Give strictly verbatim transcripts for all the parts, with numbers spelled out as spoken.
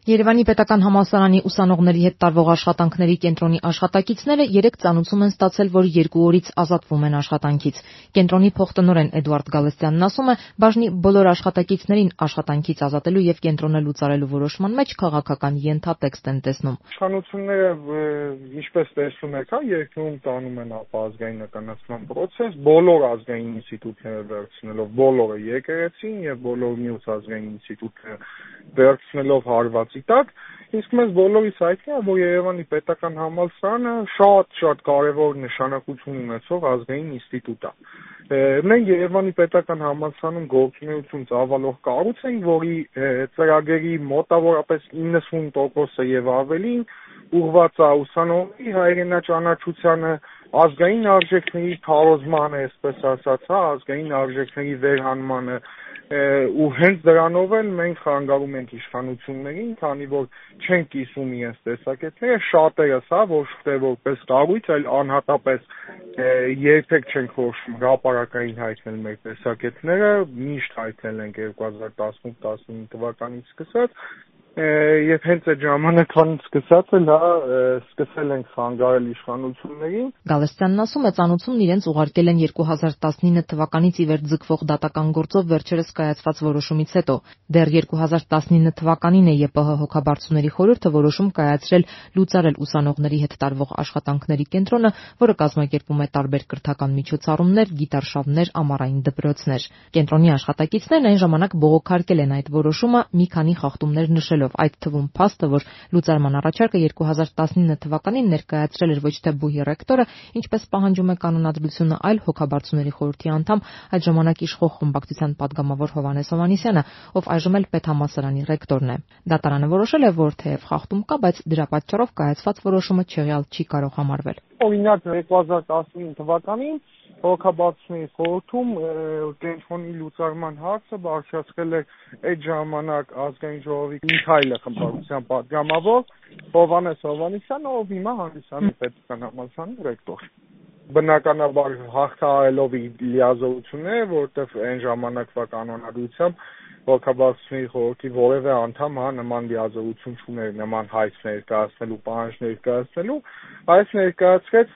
Երևանի պետական համալսարանի ուսանողների հետ տարվող աշխատանքների կենտրոնի աշխատակիցները երեկ ծանուցում են ստացել, որ երկու օրից ազատվում են աշխատանքից։ Կենտրոնի փոխտնօրեն Էդուարդ Գալստյանն ասում է, բաժնի բոլոր աշխատակիցներին աշխատանքից ազատելու եւ կենտրոնը լուծարելու որոշման մեջ քաղաքական ենթատեքստ են տեսնում։ Իշխանությունները, ինչպես տեսնում եք, երկրում տանում են ապազգային նկարահանման process, բոլոր ազգային ինստիտուտները վերցնելով, բոլորը եկեղեցին եւ բոլոր մյուս ազգային ինստիտուտները վերցնելով հարվածի տակ, իսկ մեզ բոլորիս հայտնի է, որ Երևանի պետական համալսարանը շատ-շատ կարևոր նշանակություն ունեցող ազգային ինստիտուտ է։ Մենք Երևանի պետական համալսարանում գործունեություն ծավալող կառույց ենք, որի ծրագրերի մոտավորապես իննսուն տոկոսը եւ ավելին ուղղված է ուսանողների հայրենաճանաչությանը, ազգային արժեքների քարոզմանը, այսպես ասած, հա, ազգային արժեքների վերհանմանը, ու հենց դրանով էլ մենք խանգարում ենք իշխանություններին, քանի որ չենք կիսում իրենց տեսակետները, շատերս, հա, ոչ թե որպես կառույց, այլ անհատապես երբեք չենք որոշում հրապարակային հայտնել մեր տեսակետները, միշտ հայտնել ենք երկու հազար տասնութ տասնինը թվականից սկսած, եւ հենց այդ ժամանակվանից սկսած էլ հա սկսել ենք խանգարել իշխանություններին։ Գալստյանն ասում է, ծանուցումն իրենց ուղարկել են երկու հազար տասնինը թվականից ի վեր ձգվող դատական գործով վերջերս կայացված որոշումից հետո։ Դեռ երկու հազար տասնինը թվականին է ԵՊՀ հոգաբարձուների խորհուրդը որոշում կայացրել լուծարել ուսանողների հետ տարվող աշխատանքների կենտրոնը, որը կազմակերպում է տարբեր կրթական միջոցառումներ, գիտարշավներ, ամառային դպրոցներ։ Կենտրոնի աշխատակիցներն այն ժամանակ բողոքարկել են այդ որոշումը, մի քանի խախտումներ նշելով, այդ թվում փաստը, որ լուծարման առաջարկը երկու հազար տասնինը թվականին ներկայացրել էր ոչ թե բուհի ռեկտորը, ինչպես պահանջում է կանոնադրությունը, այլ հոգաբարձուների խորհրդի անդամ, այդ ժամանակ իշխող խմբակցության падգամավոր Հովհաննես Հովհաննիսյանը, ով այժմ էլ պետհամալսարանի ռեկտորն է։ Դատարանը որոշել է, որ թեև խախտում կա, բայց դրա պատճառով կայացված որոշումը չեղյալ չի կարող համարվել։ Օրինակ երկու հազար տասնինը թվականին հոգաբարձուների խորհրդում կենտրոնի լուծարման հարցը բարձրացրել էր այդ ժամանակ ազգային ժողովի Միքայելը խմբակցության падգամավոր Հովհաննես Հովհաննիսյանը, ով հիմա հանդիսանում է պետական համալսարանի ռեկտոր։ Բնականաբար հաղթահարելով իր լիազորությունները, որտեղ այն ժամանակվա կանոնադրությամբ հոգաբարձուների խորհրդի որևէ անդամ հա նման լիազորություն չուներ, նման հայտ ներկայացնելու, պահանջ ներկայացնելու, այս ներկայացրեց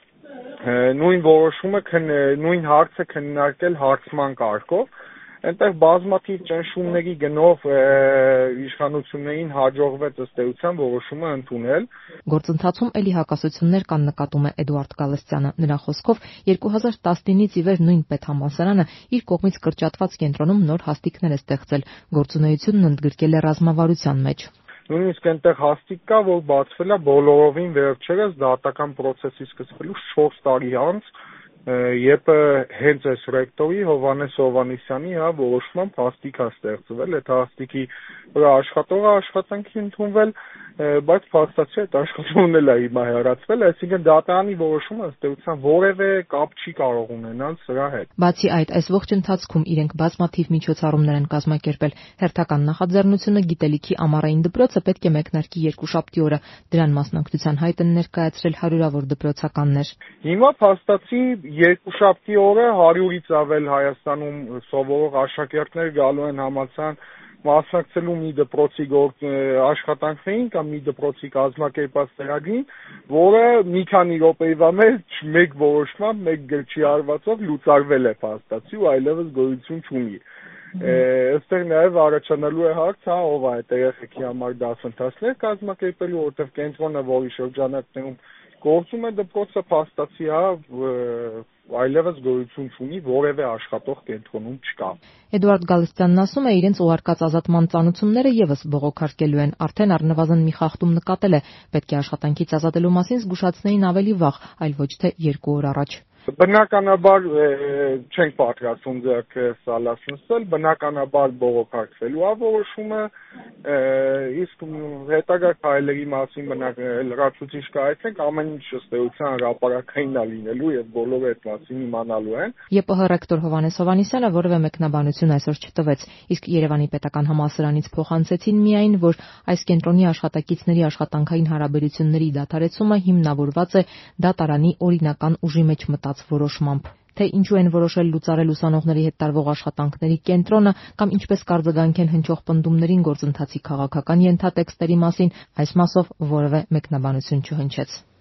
նույն որոշումը, նույն հարցը քննարկել հարցման կարգով, այնտեղ բազմաթիվ ճնշումների գնով իշխանություններին հաջողվեց ըստ էության որոշումը ընդունել։ Գործընթացում էլի հակասություններ կան, նկատում է Էդուարդ Գալստյանը։ Նրա խոսքով երկու հազար տասնինից ի վեր նույն պետհամալսարանը իր կողմից կրճատված կենտրոնում նոր հաստիքներ է ստեղծել, գործունեությունն ընդգրկել է ռազմավարության մեջ։ Նույնիսկ այնտեղ հաստիկ կա, որ բացվել է բոլորովին վերջերս դատական process-ի սկսվելուց չորս տարի անց, երբ հենց այս ռեկտորի Հովհաննես Հովհաննիսյանի հա որոշմամբ հաստիկ է ստեղծվել, այդ հաստիկի վրա աշխատողը աշխատանքի ընդունվել, բայց փաստացի այդ աշխատողն էլ է հիմա հեռացվել, այսինքն դատարանի որոշումը ըստ էության որևէ կապ չի կարող ունենալ սրա հետ։ Բացի այդ, այս ողջ ընթացքում իրենք բազմաթիվ միջոցառումներ են կազմակերպել։ Հերթական նախաձեռնությունը գիտելիքի ամառային դպրոցը պետք է մեկնարկի երկուշաբթի օրը, դրան մասնակցության հայտ են ներկայացրել հարյուրավոր դպրոցականներ։ Հիմա փաստացի երկուշաբթի օրը հարյուրից ավել Հայաստանում սովորող աշակերտներ գալու են համալսարան մասնակցելու մի դպրոցի աշխատանքներին կամ մի դպրոցի կազմակերպած ծրագրին, որը մի քանի րոպեվա մեջ մեկ որոշմամբ, մեկ գրչի հարվածով լուծարվել է փաստացի ու այլևս գոյություն չունի։ Այստեղ նաև առաջանալու է հարց, հա, ով է այդ երեխեքի համար դասընթացներ կազմակերպելու, որտեղ կենտրոնը, որի շրջանակներում գործում է դպրոցը, փաստացի հա այլևս գոյություն չունի, որևէ աշխատող կենտրոնում չկա։ Էդուարդ Գալստյանն ասում է, իրենց ուղարկած ազատման ծանուցումները եւս բողոքարկելու են, արդեն առնվազն մի խախտում նկատել է, պետք է աշխատանքից ազատելու մասին զգուշացնեին ավելի վաղ, այլ ոչ թե երկու օր առաջ։ Բնականաբար չենք պատրաստվում ձեռք սալաս նստել, բնականաբար բողոքարկվելու է որոշումը, իսկ հետագա քայլերի մասին լրացուցիչ կայացնենք, ամեն ինչ ըստ էության հրապարակային է լինելու եւ բոլորը այդ մասին իմանալու են։ ԵՊՀ ռեկտոր Հովհաննես Հովհաննիսյանը որևէ մեկնաբանություն այսօր չտվեց, իսկ Երևանի պետական համալսարանից փոխանցեցին միայն, որ այս կենտրոնի աշխատակիցների աշխատանքային հարաբերությունների դադարեցումը հիմնավորված է դատարանի օրինական ուժի մեջ մտած որոշմամբ։ թե ինչու են որոշել լուծարել ուսանողների հետ տարվող աշխատանքների կենտրոնը կամ ինչպես կարձագանք են հնչող պնդումներին գործընթացի քաղաքական ենթատեքստերի մասին, այս մասով որևէ մեկնաբանություն չհնչեց։